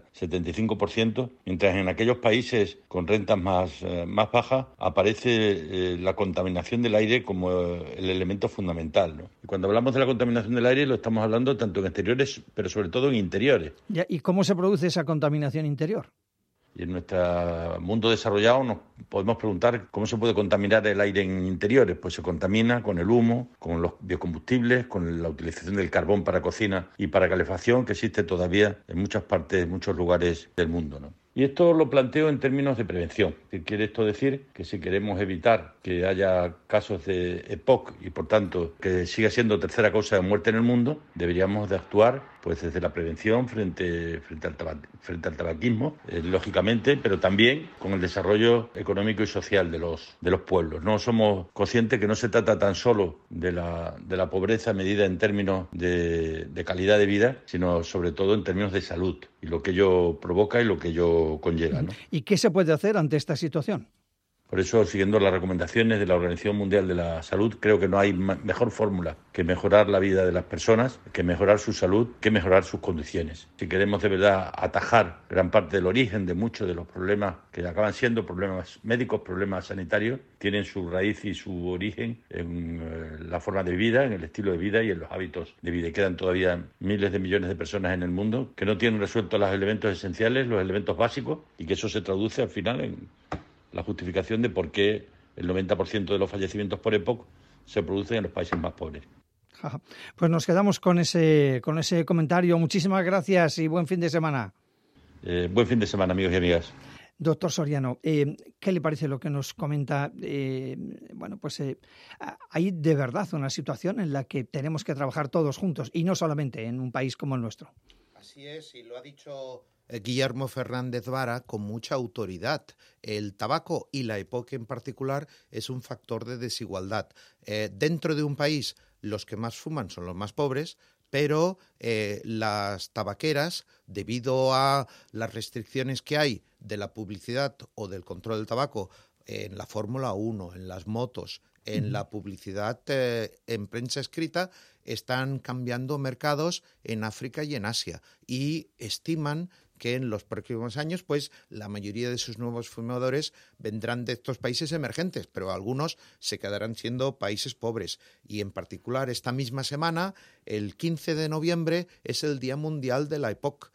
70-75%, mientras en aquellos países con rentas más bajas aparece la contaminación del aire como el elemento fundamental, ¿no? Y cuando hablamos de la contaminación del aire lo estamos hablando tanto en exteriores, pero sobre todo en interiores. ¿Y cómo se produce esa contaminación interior? Y en nuestro mundo desarrollado nos podemos preguntar cómo se puede contaminar el aire en interiores. Pues se contamina con el humo, con los biocombustibles, con la utilización del carbón para cocina y para calefacción que existe todavía en muchas partes, en muchos lugares del mundo, ¿no? Y esto lo planteo en términos de prevención. ¿Qué quiere esto decir? Que si queremos evitar que haya casos de EPOC y, por tanto, que siga siendo tercera causa de muerte en el mundo, deberíamos de actuar pues desde la prevención frente al tabaquismo, lógicamente, pero también con el desarrollo económico y social de los pueblos. No somos conscientes que no se trata tan solo de la pobreza medida en términos de calidad de vida, sino sobre todo en términos de salud y lo que ello provoca y lo que ello conlleva, ¿no? ¿Y qué se puede hacer ante esta situación? Por eso, siguiendo las recomendaciones de la Organización Mundial de la Salud, creo que no hay mejor fórmula que mejorar la vida de las personas, que mejorar su salud, que mejorar sus condiciones. Si queremos de verdad atajar gran parte del origen de muchos de los problemas que acaban siendo problemas médicos, problemas sanitarios, tienen su raíz y su origen en la forma de vida, en el estilo de vida y en los hábitos de vida. Y quedan todavía miles de millones de personas en el mundo que no tienen resueltos los elementos esenciales, los elementos básicos, y que eso se traduce al final en la justificación de por qué el 90% de los fallecimientos por EPOC se producen en los países más pobres. Pues nos quedamos con ese comentario. Muchísimas gracias y buen fin de semana. Buen fin de semana, amigos y amigas. Doctor Soriano, ¿qué le parece lo que nos comenta? Hay de verdad una situación en la que tenemos que trabajar todos juntos y no solamente en un país como el nuestro. Así es, y lo ha dicho Guillermo Fernández Vara con mucha autoridad. El tabaco y la EPOC en particular es un factor de desigualdad. Dentro de un país, los que más fuman son los más pobres, pero las tabaqueras, debido a las restricciones que hay de la publicidad o del control del tabaco en la Fórmula 1, en las motos, en la publicidad en prensa escrita, están cambiando mercados en África y en Asia y estiman que en los próximos años pues la mayoría de sus nuevos fumadores vendrán de estos países emergentes, pero algunos se quedarán siendo países pobres. Y en particular esta misma semana, el 15 de noviembre, es el Día Mundial de la EPOC.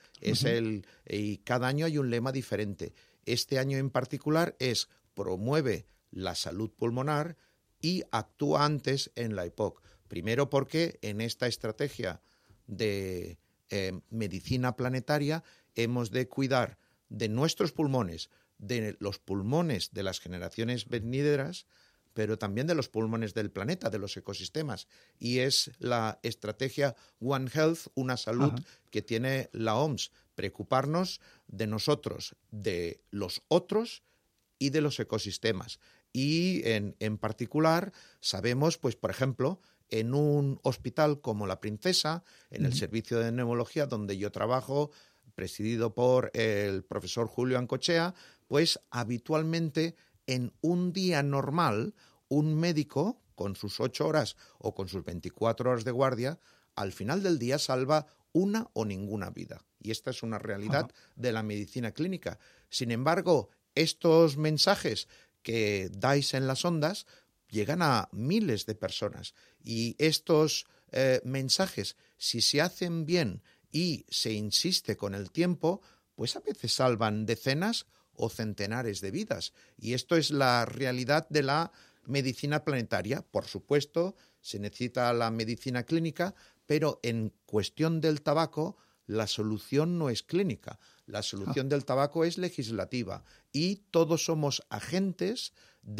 Y cada año hay un lema diferente. Este año en particular es promueve la salud pulmonar y actúa antes en la EPOC. Primero porque en esta estrategia de medicina planetaria hemos de cuidar de nuestros pulmones, de los pulmones de las generaciones venideras, pero también de los pulmones del planeta, de los ecosistemas. Y es la estrategia One Health, una salud que tiene la OMS, preocuparnos de nosotros, de los otros y de los ecosistemas. Y en particular sabemos, pues por ejemplo, en un hospital como La Princesa, en el servicio de neumología donde yo trabajo, presidido por el profesor Julio Ancochea, pues habitualmente en un día normal, un médico con sus 8 horas o con sus 24 horas de guardia, al final del día salva una o ninguna vida. Y esta es una realidad de la medicina clínica. Sin embargo, estos mensajes que dais en las ondas llegan a miles de personas. Y estos mensajes, si se hacen bien y se insiste con el tiempo, pues a veces salvan decenas o centenares de vidas. Y esto es la realidad de la medicina planetaria. Por supuesto, se necesita la medicina clínica, pero en cuestión del tabaco, la solución no es clínica. La solución del tabaco es legislativa. Y todos somos agentes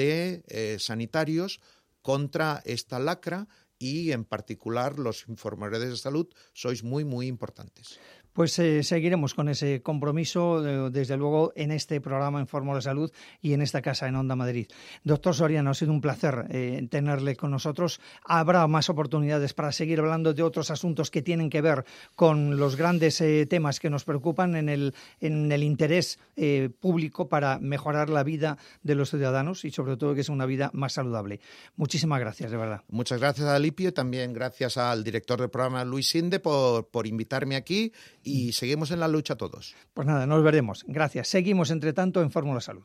sanitarios contra esta lacra, y en particular los informadores de salud sois muy, muy importantes. Pues seguiremos con ese compromiso, desde luego, en este programa en Fórmula Salud y en esta casa en Onda Madrid. Doctor Soriano, ha sido un placer tenerle con nosotros. Habrá más oportunidades para seguir hablando de otros asuntos que tienen que ver con los grandes temas que nos preocupan en el interés público para mejorar la vida de los ciudadanos y, sobre todo, que sea una vida más saludable. Muchísimas gracias, de verdad. Muchas gracias, Alipio, y también gracias al director del programa, Luis Sinde, por invitarme aquí. Y seguimos en la lucha todos. Pues nada, nos veremos. Gracias. Seguimos, entre tanto, en Fórmula Salud.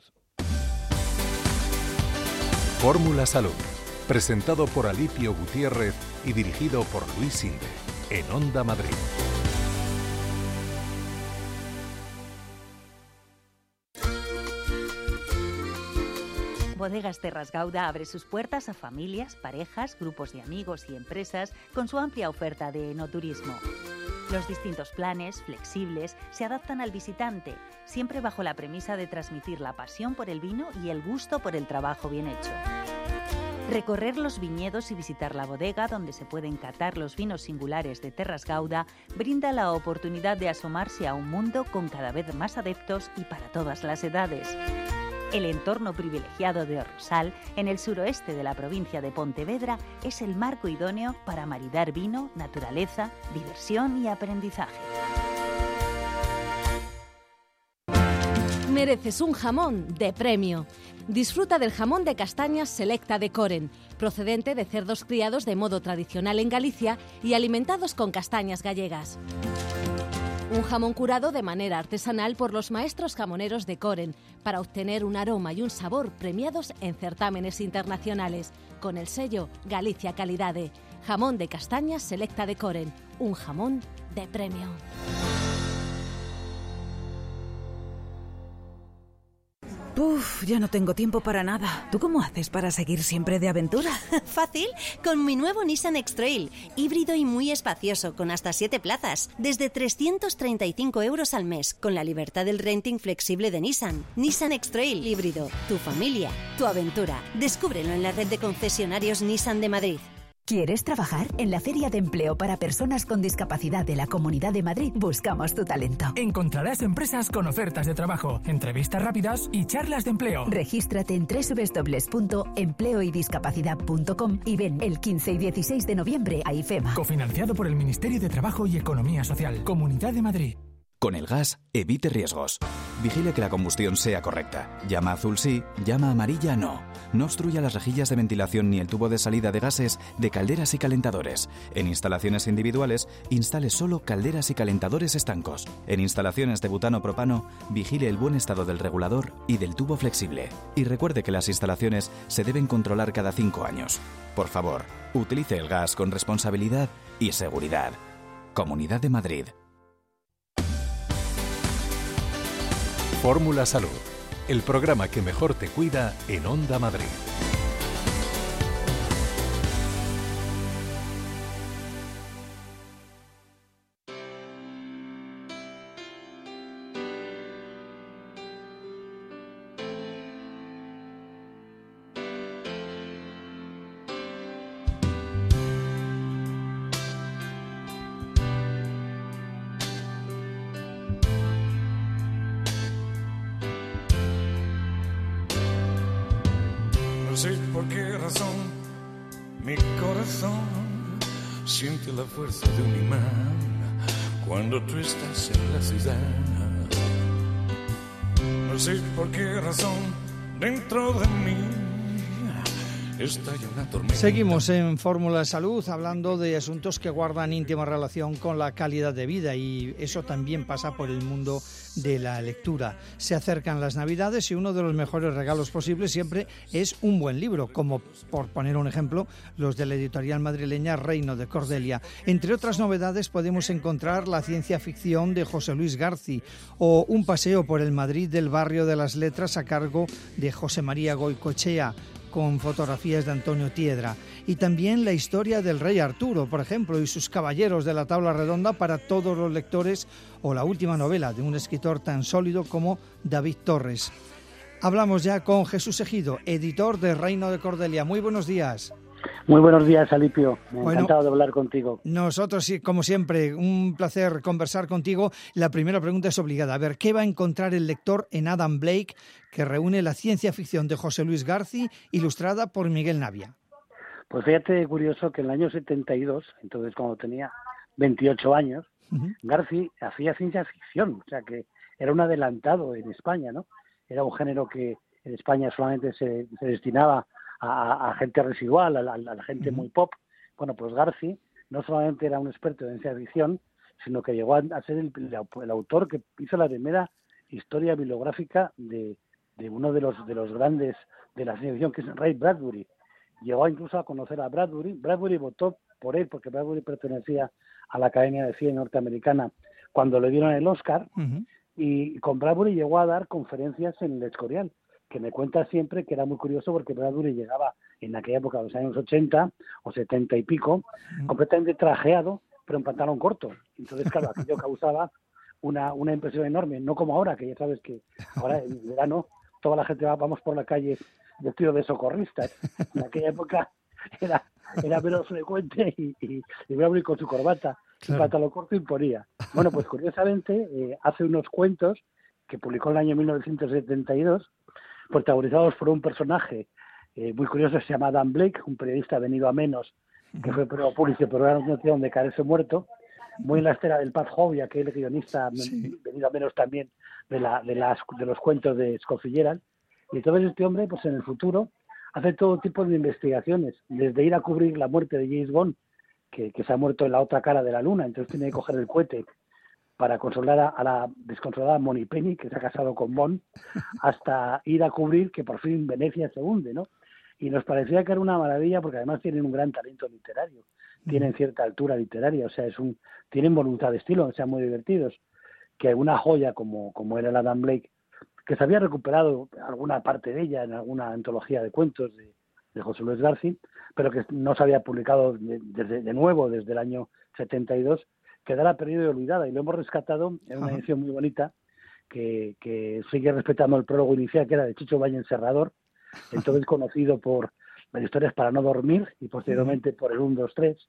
Fórmula Salud, presentado por Alipio Gutiérrez y dirigido por Luis Sinde, en Onda Madrid. Bodegas Terras Gauda abre sus puertas a familias, parejas, grupos de amigos y empresas con su amplia oferta de enoturismo. Los distintos planes, flexibles, se adaptan al visitante, siempre bajo la premisa de transmitir la pasión por el vino y el gusto por el trabajo bien hecho. Recorrer los viñedos y visitar la bodega donde se pueden catar los vinos singulares de Terras Gauda brinda la oportunidad de asomarse a un mundo con cada vez más adeptos y para todas las edades. El entorno privilegiado de Orrosal, en el suroeste de la provincia de Pontevedra, es el marco idóneo para maridar vino, naturaleza, diversión y aprendizaje. Mereces un jamón de premio. Disfruta del jamón de castañas Selecta de Coren, procedente de cerdos criados de modo tradicional en Galicia y alimentados con castañas gallegas. Un jamón curado de manera artesanal por los maestros jamoneros de Coren para obtener un aroma y un sabor premiados en certámenes internacionales, con el sello Galicia Calidade. Jamón de castañas Selecta de Coren, un jamón de premio. Uf, ya no tengo tiempo para nada. ¿Tú cómo haces para seguir siempre de aventura? Fácil, con mi nuevo Nissan X-Trail, híbrido y muy espacioso, con hasta 7 plazas, desde 335 euros al mes, con la libertad del renting flexible de Nissan. Nissan X-Trail híbrido, tu familia, tu aventura. Descúbrelo en la red de concesionarios Nissan de Madrid. ¿Quieres trabajar? En la Feria de Empleo para Personas con Discapacidad de la Comunidad de Madrid buscamos tu talento. Encontrarás empresas con ofertas de trabajo, entrevistas rápidas y charlas de empleo. Regístrate en www.empleoydiscapacidad.com y ven el 15 y 16 de noviembre a IFEMA. Cofinanciado por el Ministerio de Trabajo y Economía Social, Comunidad de Madrid. Con el gas, evite riesgos. Vigile que la combustión sea correcta. Llama azul sí, llama amarilla no. No obstruya las rejillas de ventilación ni el tubo de salida de gases de calderas y calentadores. En instalaciones individuales, instale solo calderas y calentadores estancos. En instalaciones de butano-propano, vigile el buen estado del regulador y del tubo flexible. Y recuerde que las instalaciones se deben controlar cada 5 años. Por favor, utilice el gas con responsabilidad y seguridad. Comunidad de Madrid. Fórmula Salud, el programa que mejor te cuida en Onda Madrid. No sé por qué razón mi corazón siente la fuerza de un imán cuando tú estás en la ciudad. No sé por qué razón dentro de mí estalla una tormenta. Seguimos en Fórmula Salud hablando de asuntos que guardan íntima relación con la calidad de vida, y eso también pasa por el mundo de la lectura. Se acercan las Navidades y uno de los mejores regalos posibles siempre es un buen libro, como, por poner un ejemplo, los de la editorial madrileña Reino de Cordelia. Entre otras novedades podemos encontrar la ciencia ficción de José Luis García o un paseo por el Madrid del barrio de las letras a cargo de José María Goicoechea, con fotografías de Antonio Tiedra, y también la historia del rey Arturo, por ejemplo, y sus caballeros de la tabla redonda para todos los lectores, o la última novela de un escritor tan sólido como David Torres. Hablamos ya con Jesús Ejido, editor de Reino de Cordelia. Muy buenos días. Muy buenos días, Alipio. Encantado de hablar contigo. Nosotros, sí, como siempre, un placer conversar contigo. La primera pregunta es obligada. A ver, ¿qué va a encontrar el lector en Adam Blake, que reúne la ciencia ficción de José Luis García, ilustrada por Miguel Navia? Pues fíjate, curioso, que en el año 72, entonces cuando tenía 28 años, García hacía ciencia ficción, o sea que era un adelantado en España, ¿no? Era un género que en España solamente se destinaba a gente residual, a la gente muy pop. Bueno, pues García no solamente era un experto en ciencia ficción, sino que llegó a ser el autor que hizo la primera historia bibliográfica de uno de los grandes de la ciencia ficción, que es Ray Bradbury. Llegó incluso a conocer a Bradbury. Bradbury votó por él, porque Bradbury pertenecía a la Academia de Ciencia norteamericana cuando le dieron el Oscar, y con Bradbury llegó a dar conferencias en el Escorial, que me cuenta siempre que era muy curioso porque Bradbury llegaba en aquella época, en los años 80 o 70 y pico, completamente trajeado, pero en pantalón corto. Entonces, claro, aquello causaba una impresión enorme, no como ahora, que ya sabes que ahora en verano toda la gente vamos por la calle vestido de socorristas. En aquella época era menos frecuente y iba a abrir con su corbata, claro. Y pantalón corto imponía. Bueno, pues curiosamente, hace unos cuentos que publicó en el año 1972, protagonizados por un personaje muy curioso, se llama Dan Blake, un periodista venido a menos, que fue Pulitzer por una noticia donde caerse muerto, muy en la estera del Pat Howey, aquel guionista venido a menos también de los cuentos de Scott Fitzgerald. Y entonces este hombre, pues en el futuro, hace todo tipo de investigaciones, desde ir a cubrir la muerte de James Bond, que se ha muerto en la otra cara de la luna, entonces tiene que coger el cohete para consolar a la desconsolada Moneypenny, que se ha casado con Bond, hasta ir a cubrir que por fin Venecia se hunde, ¿no? Y nos parecía que era una maravilla porque además tienen un gran talento literario, tienen cierta altura literaria, o sea, tienen voluntad de estilo, sean muy divertidos, que una joya como era la Dan Blake, que se había recuperado alguna parte de ella en alguna antología de cuentos de José Luis García, pero que no se había publicado de nuevo desde el año 72, quedara perdida y olvidada, y lo hemos rescatado en una edición muy bonita que sigue respetando el prólogo inicial, que era de Chicho Valle Encerrador, entonces conocido por las historias para no dormir y posteriormente por el 1, 2, 3,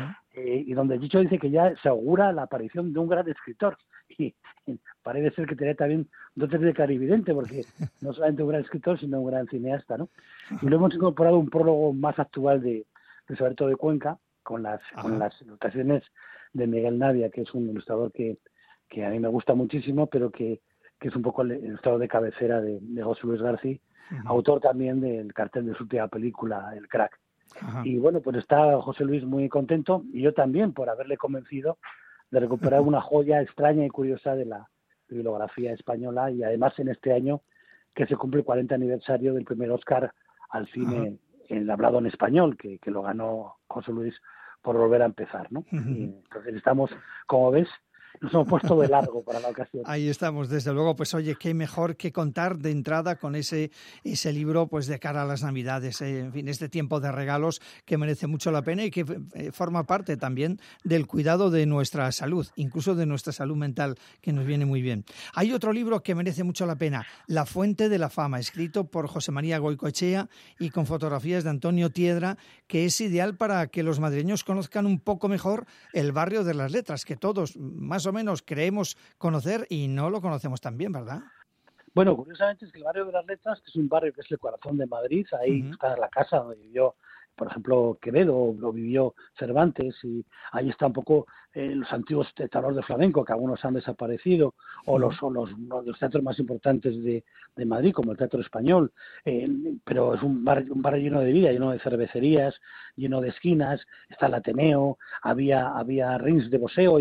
y donde Chicho dice que ya se augura la aparición de un gran escritor, y parece ser que tenía también dotes de clarividente, porque no solamente un gran escritor, sino un gran cineasta, ¿no? Y lo hemos incorporado un prólogo más actual de Alberto de Cuenca, con las ilustraciones de Miguel Navia, que es un ilustrador que a mí me gusta muchísimo, pero que es un poco el ilustrador de cabecera de José Luis García, autor también del cartel de su última película, El Crack. Y bueno, pues está José Luis muy contento, y yo también, por haberle convencido de recuperar una joya extraña y curiosa de la bibliografía española, y además en este año que se cumple el 40 aniversario del primer Oscar al cine el hablado en español, que lo ganó José Luis por volver a empezar, ¿no? Y entonces estamos, como ves, nos hemos puesto de largo para la ocasión. Ahí estamos, desde luego. Pues oye, qué mejor que contar de entrada con ese libro, pues de cara a las Navidades, en fin, este tiempo de regalos que merece mucho la pena y que forma parte también del cuidado de nuestra salud, incluso de nuestra salud mental, que nos viene muy bien. Hay otro libro que merece mucho la pena, La Fuente de la Fama, escrito por José María Goicoechea y con fotografías de Antonio Tiedra, que es ideal para que los madrileños conozcan un poco mejor el barrio de las Letras, que todos más o menos creemos conocer y no lo conocemos tan bien, ¿verdad? Bueno, curiosamente es que el barrio de las Letras, que es un barrio que es el corazón de Madrid, ahí está la casa donde vivió, por ejemplo, Quevedo, lo vivió Cervantes, y ahí está un poco los antiguos teatros de flamenco, que algunos han desaparecido, o los teatros más importantes de Madrid, como el Teatro Español, pero es un barrio lleno de vida, lleno de cervecerías, lleno de esquinas, está el Ateneo, había rings de boxeo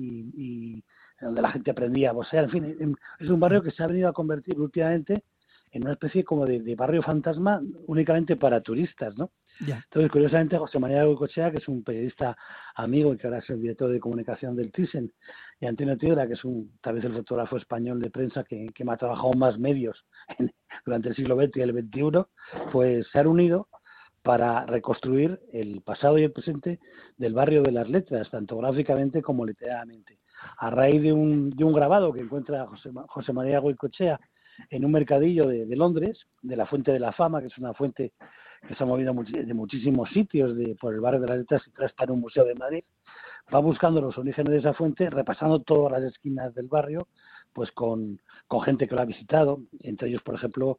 y donde la gente aprendía a boxear, en fin, es un barrio que se ha venido a convertir últimamente en una especie como de barrio fantasma únicamente para turistas, ¿no? Ya. Entonces, curiosamente, José María Goicoechea, que es un periodista amigo y que ahora es el director de comunicación del Thyssen, y Antonio Tiedra, que es tal vez el fotógrafo español de prensa que me ha trabajado en más medios durante el siglo XX y el XXI, pues se han unido para reconstruir el pasado y el presente del barrio de las Letras, tanto gráficamente como literariamente. A raíz de un grabado que encuentra José María Goicoechea en un mercadillo de Londres, de la Fuente de la Fama, que es una fuente que se ha movido de muchísimos sitios por el barrio de las Letras y tras estar en un museo de Madrid, va buscando los orígenes de esa fuente, repasando todas las esquinas del barrio, pues con gente que lo ha visitado, entre ellos, por ejemplo,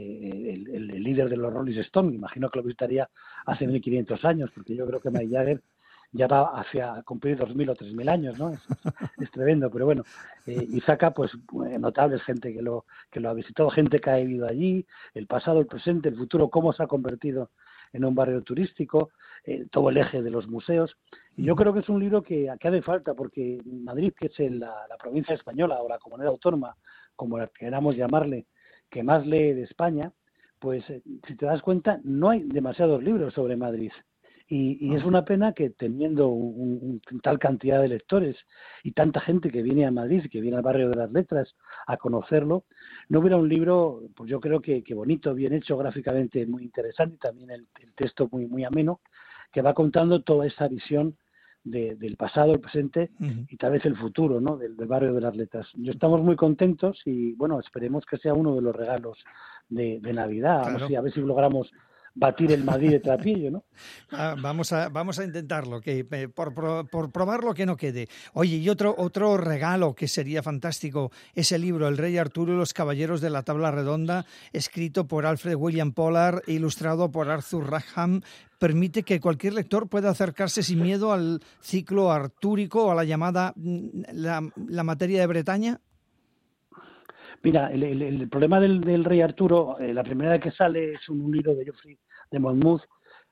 el líder de los Rolling Stones. Imagino que lo visitaría hace 1500 años, porque yo creo que Mick Jagger ya va hacia cumplir 2000 o 3000 años, ¿no? Es tremendo, pero bueno, y saca pues notables gente que lo ha visitado, gente que ha vivido allí, el pasado, el presente, el futuro, cómo se ha convertido en un barrio turístico, todo el eje de los museos. Y yo creo que es un libro que hace falta, porque Madrid, que es la provincia española o la comunidad autónoma, como la queramos llamarle, que más lee de España, pues si te das cuenta, no hay demasiados libros sobre Madrid. Y es una pena que teniendo tal cantidad de lectores y tanta gente que viene a Madrid, que viene al barrio de las Letras a conocerlo, no hubiera un libro, pues yo creo que bonito, bien hecho, gráficamente muy interesante, y también el texto muy, muy ameno, que va contando toda esa visión del pasado, el presente y tal vez el futuro, ¿no? del barrio de las Letras. Estamos muy contentos y, bueno, esperemos que sea uno de los regalos de Navidad. Claro. A ver si logramos batir el Madrid de Trapillo, ¿no? Vamos a intentarlo, que por probarlo que no quede. Oye, y otro regalo que sería fantástico es el libro El Rey Arturo y los Caballeros de la Tabla Redonda, escrito por Alfred William Pollard e ilustrado por Arthur Rackham. Permite que cualquier lector pueda acercarse sin miedo al ciclo artúrico o a la llamada la materia de Bretaña. Mira, el problema del Rey Arturo, la primera vez que sale es un libro de Geoffrey de Monmouth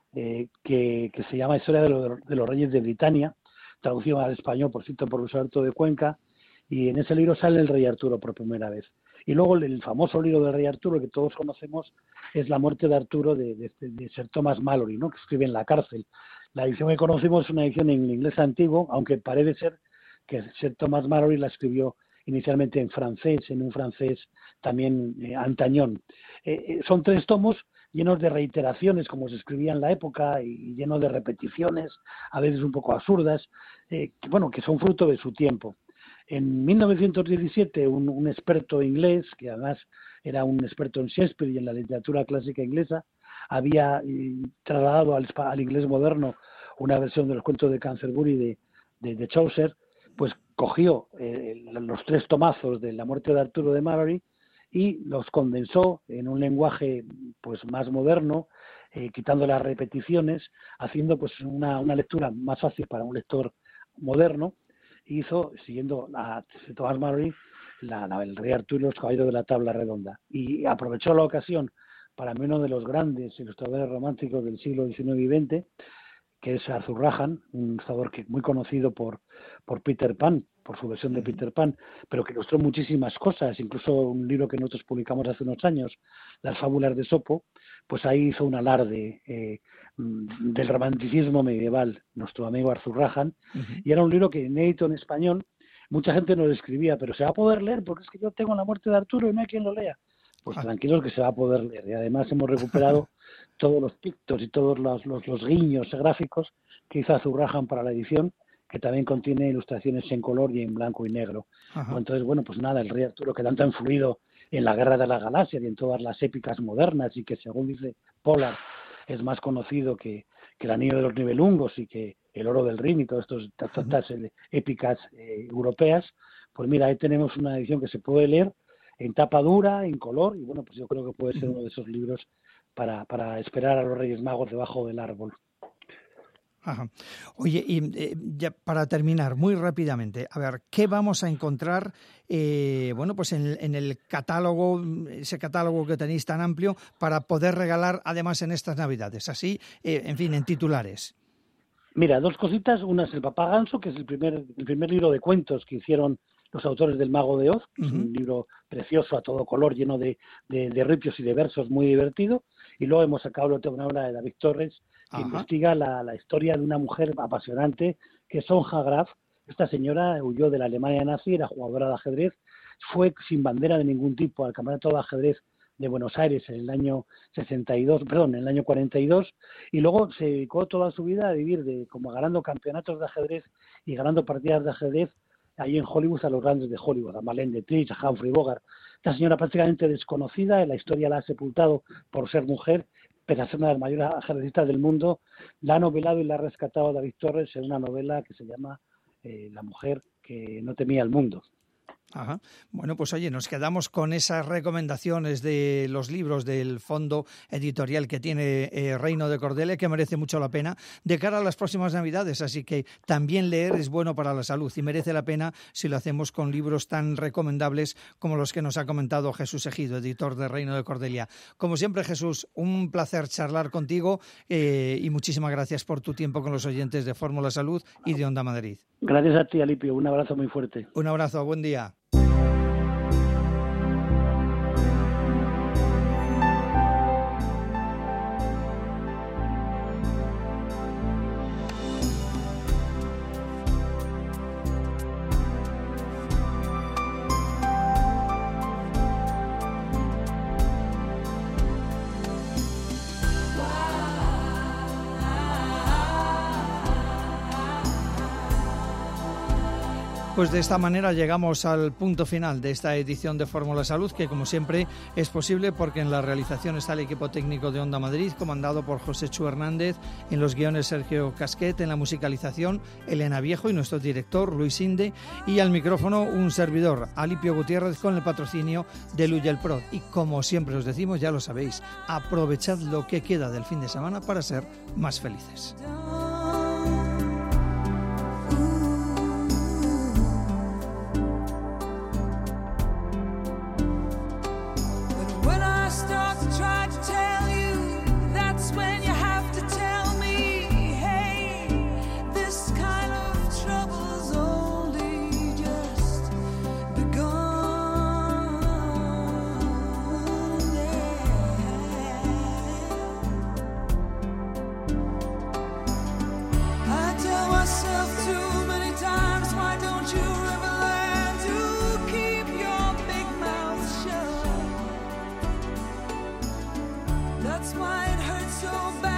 que se llama Historia de los Reyes de Britania, traducido al español, por cierto, por Luis Alberto de Cuenca, y en ese libro sale el Rey Arturo por primera vez. Y luego el famoso libro del Rey Arturo, que todos conocemos, es La muerte de Arturo de Sir Thomas Malory, ¿no? Que escribe en la cárcel. La edición que conocimos es una edición en inglés antiguo, aunque parece ser que Sir Thomas Malory la escribió inicialmente en francés, en un francés también antañón. Son 3 tomos llenos de reiteraciones, como se escribía en la época, y llenos de repeticiones, a veces un poco absurdas, que son fruto de su tiempo. En 1917, un experto inglés, que además era un experto en Shakespeare y en la literatura clásica inglesa, había trasladado al inglés moderno una versión de los cuentos de Canterbury de Chaucer, pues cogió los 3 tomazos de La muerte de Arturo de Malory y los condensó en un lenguaje pues más moderno, quitando las repeticiones, haciendo pues una lectura más fácil para un lector moderno. Hizo, siguiendo a Thomas Malory, el Rey Arturo y los Caballeros de la Tabla Redonda, y aprovechó la ocasión para mí uno de los grandes ilustradores románticos del siglo XIX y XX, que es Arthur Rackham, un ilustrador muy conocido por Peter Pan, por su versión de Peter Pan, pero que ilustró muchísimas cosas, incluso un libro que nosotros publicamos hace unos años, Las fábulas de Esopo, pues ahí hizo un alarde del romanticismo medieval, nuestro amigo Arthur Rackham, y era un libro que inédito en español, mucha gente nos escribía, pero se va a poder leer porque es que yo tengo La muerte de Arturo y no hay quien lo lea. Pues tranquilos que se va a poder leer, y además hemos recuperado todos los pictos y todos los guiños gráficos que hizo Arthur Rackham para la edición, que también contiene ilustraciones en color y en blanco y negro. Entonces, pues nada, el Rey Arturo, que tanto ha influido en la Guerra de las Galaxias y en todas las épicas modernas, y que, según dice Pollard, es más conocido que el Anillo de los Nibelungos y que el Oro del Rin y todas estas épicas europeas, pues mira, ahí tenemos una edición que se puede leer en tapa dura, en color, y pues yo creo que puede ser uno de esos libros para esperar a los Reyes Magos debajo del árbol. Oye, y ya para terminar, muy rápidamente, a ver, ¿qué vamos a encontrar pues en el catálogo, ese catálogo que tenéis tan amplio, para poder regalar además en estas Navidades? Así, en fin, en titulares. Mira, 2 cositas. Una es El Papá Ganso, que es el primer libro de cuentos que hicieron los autores del Mago de Oz, que es un libro precioso a todo color, lleno de ripios y de versos, muy divertido. Y luego hemos sacado una obra de David Torres, que investiga la historia de una mujer apasionante, que es Sonja Graf. Esta señora huyó de la Alemania nazi, era jugadora de ajedrez, fue sin bandera de ningún tipo al Campeonato de Ajedrez de Buenos Aires en el año 42, y luego se dedicó toda su vida a vivir como ganando campeonatos de ajedrez y ganando partidas de ajedrez ahí en Hollywood, a los grandes de Hollywood, a Marlene Dietrich, a Humphrey Bogart. Esta señora prácticamente desconocida, en la historia la ha sepultado por ser mujer, pese a ser una de las mayores ajedrecistas del mundo. La ha novelado y la ha rescatado David Torres en una novela que se llama La mujer que no temía el mundo. Bueno, pues oye, nos quedamos con esas recomendaciones de los libros del fondo editorial que tiene Reino de Cordelia, que merece mucho la pena de cara a las próximas Navidades, así que también leer es bueno para la salud y merece la pena si lo hacemos con libros tan recomendables como los que nos ha comentado Jesús Ejido, editor de Reino de Cordelia. Como siempre, Jesús, un placer charlar contigo y muchísimas gracias por tu tiempo con los oyentes de Fórmula Salud y de Onda Madrid. Gracias a ti, Alipio, un abrazo muy fuerte. Un abrazo, buen día. Pues de esta manera llegamos al punto final de esta edición de Fórmula Salud, que como siempre es posible porque en la realización está el equipo técnico de Onda Madrid, comandado por José Chu Hernández, en los guiones Sergio Casquet, en la musicalización Elena Viejo y nuestro director Luis Inde, y al micrófono un servidor, Alipio Gutiérrez, con el patrocinio de Luyel Pro. Y como siempre os decimos, ya lo sabéis, aprovechad lo que queda del fin de semana para ser más felices. That's why it hurts so bad.